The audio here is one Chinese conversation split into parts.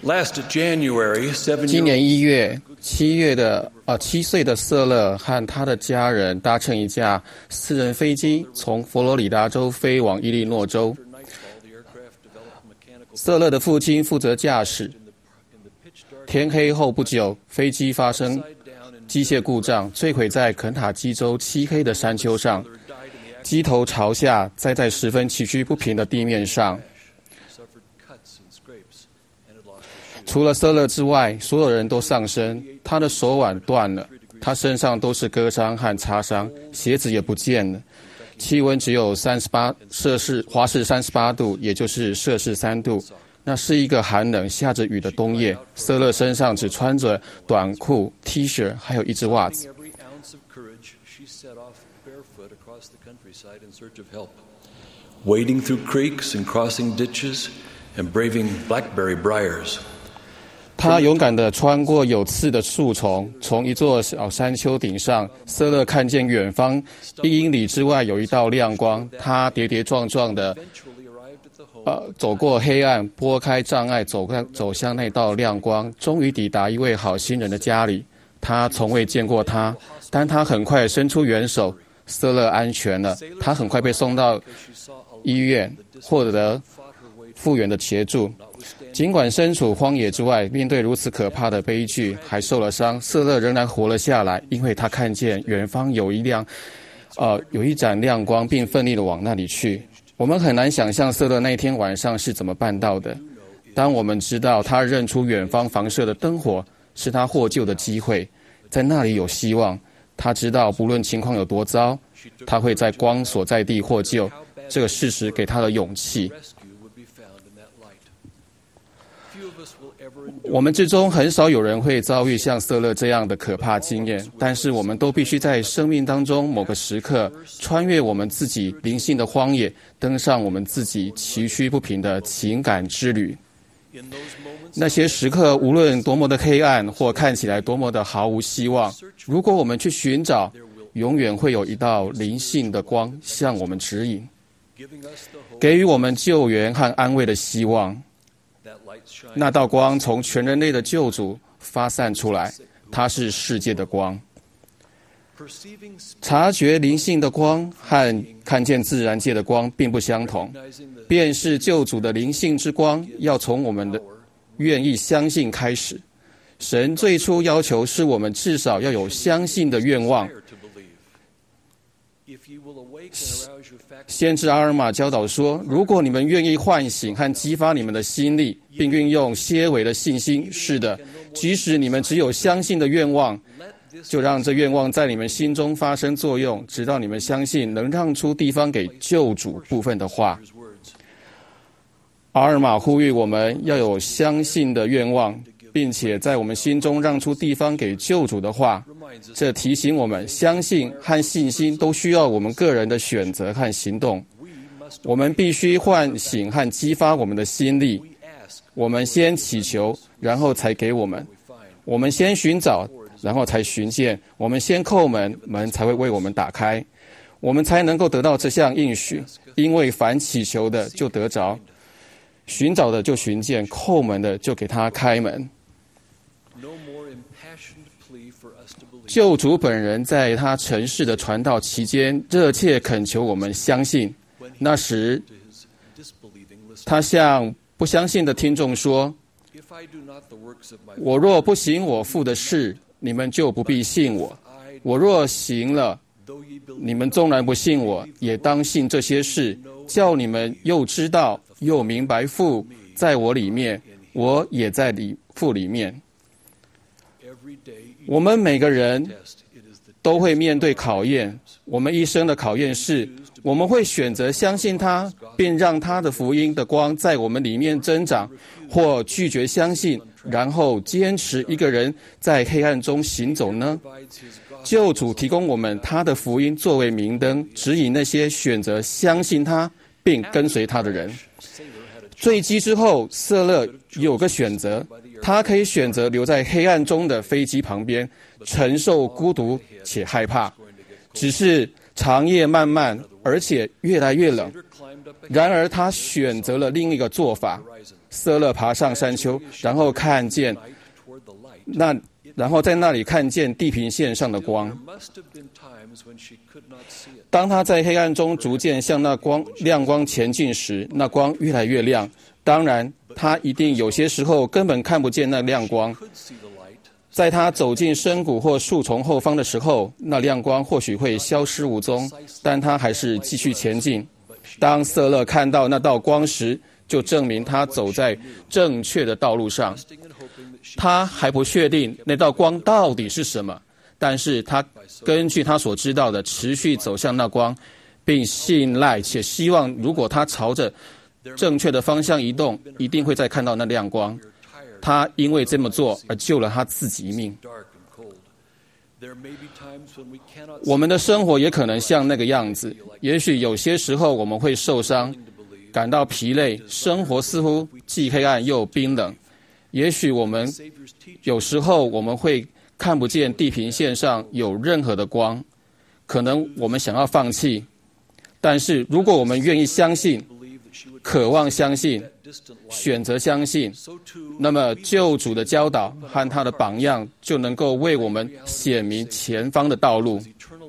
Last January, 今年7岁的瑟勒和他的家人搭乘一架私人飞机，从佛罗里达州飞往伊利诺州。瑟勒的父亲负责驾驶。天黑后不久，飞机发生机械故障，坠毁在肯塔基州漆黑的山丘上，机头朝下，栽在十分崎岖不平的地面上。除了瑟勒之外，所有人都丧生。他的手腕断了，他身上都是割伤和擦伤，鞋子也不见了。气温只有华氏38度，也就是摄氏3度。那是一个寒冷、下着雨的冬夜。瑟勒身上只穿着短裤、T 恤，还有一只袜子。 Wading through creeks and crossing ditches and braving blackberry briars. 他勇敢地穿过有刺的树丛，从一座小山丘顶上，瑟勒看见远方1英里之外有一道亮光。他跌跌撞撞地走过黑暗，拨开障碍，走向那道亮光，终于抵达一位好心人的家里。他从未见过他，但他很快伸出援手。瑟勒安全了，他很快被送到医院，获得复原的协助。尽管身处荒野之外，面对如此可怕的悲剧，还受了伤，瑟勒仍然活了下来，因为他看见远方有一盏亮光，并奋力地往那里去。我们很难想象瑟勒那天晚上是怎么办到的。当我们知道他认出远方房舍的灯火是他获救的机会，在那里有希望。他知道不论情况有多糟，他会在光所在地获救。这个事实给他了勇气。我们之中很少有人会遭遇像瑟勒这样的可怕经验，但是我们都必须在生命当中某个时刻穿越我们自己灵性的荒野，登上我们自己崎岖不平的情感之旅。那些时刻无论多么的黑暗，或看起来多么的毫无希望，如果我们去寻找，永远会有一道灵性的光向我们指引，给予我们救援和安慰的希望。那道光从全人类的救主发散出来，它是世界的光。察觉灵性的光和看见自然界的光并不相同，便是救主的灵性之光要从我们的愿意相信开始。神最初要求是我们至少要有相信的愿望。先知阿尔玛教导说，如果你们愿意唤醒和激发你们的心力，并运用些微的信心，是的，即使你们只有相信的愿望，就让这愿望在你们心中发生作用，直到你们相信能让出地方给救主部分的话。阿尔玛呼吁我们要有相信的愿望，并且在我们心中让出地方给救主的话。这提醒我们，相信和信心都需要我们个人的选择和行动。我们必须唤醒和激发我们的心力。我们先祈求，然后才给我们；我们先寻找，然后才寻见；我们先叩门，门才会为我们打开，我们才能够得到这项应许。因为凡祈求的就得着，寻找的就寻见，叩门的就给他开门。救主本人在他尘世的传道期间，热切恳求我们相信。那时，他向不相信的听众说：“我若不行我父的事，你们就不必信我；我若行了，你们纵然不信我，也当信这些事，叫你们又知道又明白父在我里面，我也在父里面。”我们每个人都会面对考验，我们一生的考验是，我们会选择相信他，并让他的福音的光在我们里面增长，或拒绝相信，然后坚持一个人在黑暗中行走呢？救主提供我们他的福音作为明灯，指引那些选择相信他并跟随他的人。坠机之后，瑟勒有个选择，他可以选择留在黑暗中的飞机旁边，承受孤独且害怕，只是长夜漫漫，而且越来越冷。然而他选择了另一个做法， 色勒爬上山丘，然后在那里看见地平线上的光。当他在黑暗中逐渐向那亮光前进时，那光越来越亮。当然，他一定有些时候根本看不见那亮光。在他走进深谷或树丛后方的时候，那亮光或许会消失无踪，但他还是继续前进。当色勒看到那道光时，就证明他走在正确的道路上。他还不确定那道光到底是什么，但是他根据他所知道的持续走向那光，并信赖且希望如果他朝着正确的方向移动，一定会再看到那亮光。他因为这么做而救了他自己一命。我们的生活也可能像那个样子，也许有些时候我们会受伤，感到疲累，生活似乎既黑暗又冰冷。也许有时候我们会看不见地平线上有任何的光，可能我们想要放弃。但是如果我们愿意相信，渴望相信，选择相信，那么救主的教导和他的榜样就能够为我们显明前方的道路。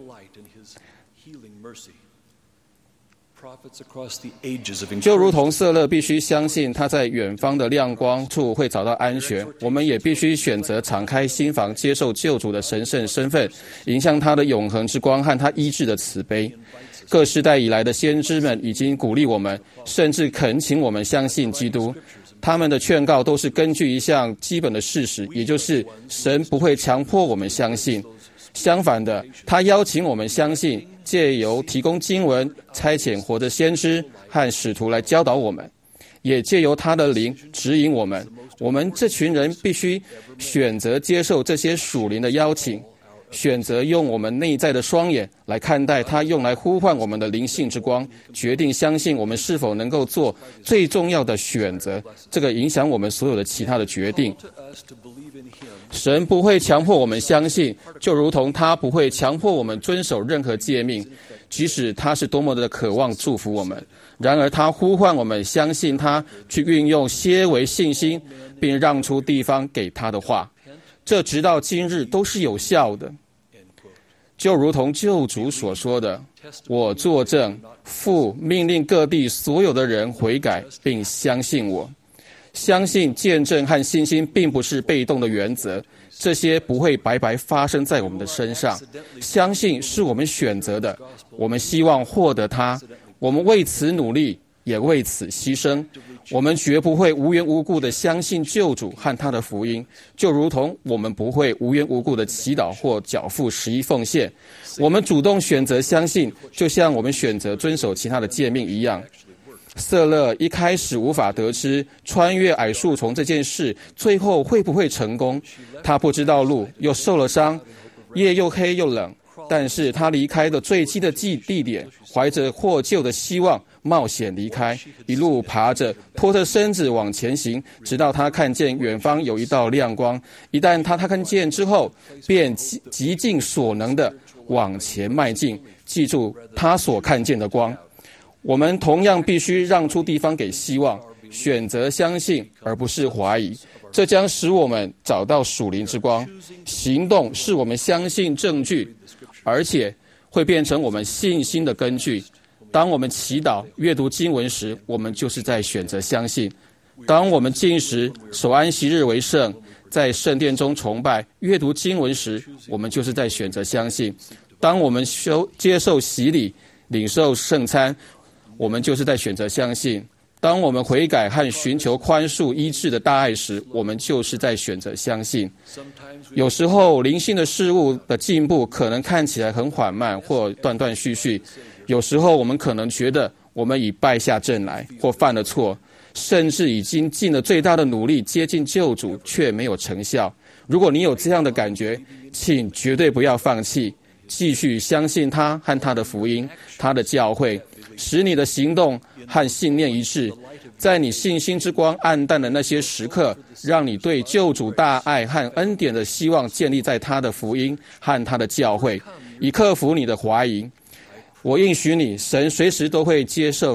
就如同色勒必须相信他在远方的亮光处会找到安全，我们也必须选择敞开心房，接受救主的神圣身份，迎向他的永恒之光和他医治的慈悲。各世代以来的先知们已经鼓励我们，甚至恳请我们相信基督。他们的劝告都是根据一项基本的事实，也就是神不会强迫我们相信。相反的，他邀请我们相信，借由提供经文，差遣活的先知和使徒来教导我们，也借由他的灵指引我们。我们这群人必须选择接受这些属灵的邀请，选择用我们内在的双眼来看待它用来呼唤我们的灵性之光，决定相信我们是否能够做最重要的选择，这个影响我们所有的其他的决定。神不会强迫我们相信，就如同他不会强迫我们遵守任何诫命，即使他是多么的渴望祝福我们。然而他呼唤我们相信他，去运用些微信心，并让出地方给他的话，这直到今日都是有效的。就如同救主所说的，我作证，父命令各地所有的人悔改并相信我。相信、见证和信心并不是被动的原则，这些不会白白发生在我们的身上。相信是我们选择的，我们希望获得它，我们为此努力，也为此牺牲。我们绝不会无缘无故的相信救主和他的福音，就如同我们不会无缘无故的祈祷或缴付11奉献。我们主动选择相信，就像我们选择遵守其他的诫命一样。色勒一开始无法得知穿越矮树丛这件事最后会不会成功，他不知道路，又受了伤，夜又黑又冷，但是他离开了坠机的地点，怀着获救的希望冒险离开，一路爬着拖着身子往前行，直到他看见远方有一道亮光。一旦他看见之后，便极尽所能的往前迈进，记住他所看见的光。我们同样必须让出地方给希望，选择相信而不是怀疑，这将使我们找到属灵之光。行动是我们相信证据，而且会变成我们信心的根据。当我们祈祷、阅读经文时，我们就是在选择相信；当我们禁食、守安息日为圣，在圣殿中崇拜、阅读经文时，我们就是在选择相信；当我们接受洗礼、领受圣餐，我们就是在选择相信。当我们悔改和寻求宽恕医治的大爱时，我们就是在选择相信。有时候灵性的事物的进步可能看起来很缓慢或断断续续，有时候我们可能觉得我们已败下阵来或犯了错，甚至已经尽了最大的努力接近救主，却没有成效。如果你有这样的感觉，请绝对不要放弃，继续相信他和他的福音，他的教会，使你的行动和信念一致。在你信心之光暗淡的那些时刻，让你对救主大爱和恩典的希望建立在他的福音和他的教会，以克服你的怀疑。我应许你，神随时都会接受你，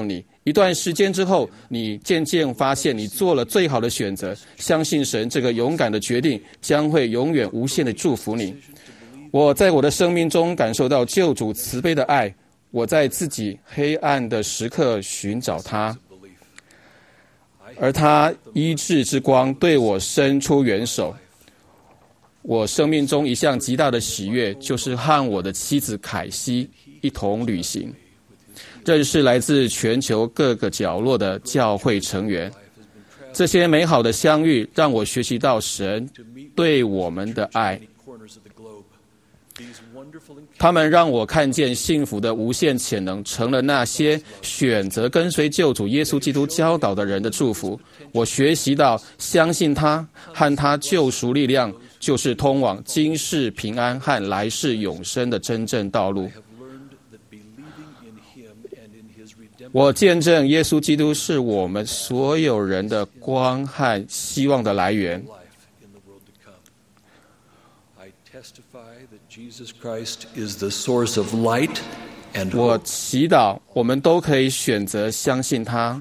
一段时间之后，你渐渐发现你做了最好的选择，相信神这个勇敢的决定将会永远无限的祝福你。我在我的生命中感受到救主慈悲的爱，我在自己黑暗的时刻寻找他，而他医治之光对我伸出援手。我生命中一项极大的喜悦，就是和我的妻子凯西一同旅行，认识来自全球各个角落的教会成员。这些美好的相遇让我学习到神对我们的爱，他们让我看见幸福的无限潜能，成了那些选择跟随救主耶稣基督教导的人的祝福。我学习到相信他和他救赎力量，就是通往今世平安和来世永生的真正道路。我见证耶稣基督是我们所有人的光和希望的来源。我祈祷我们都可以选择相信他。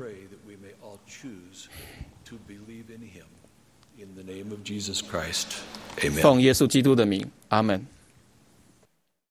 奉耶稣基督的名，阿们。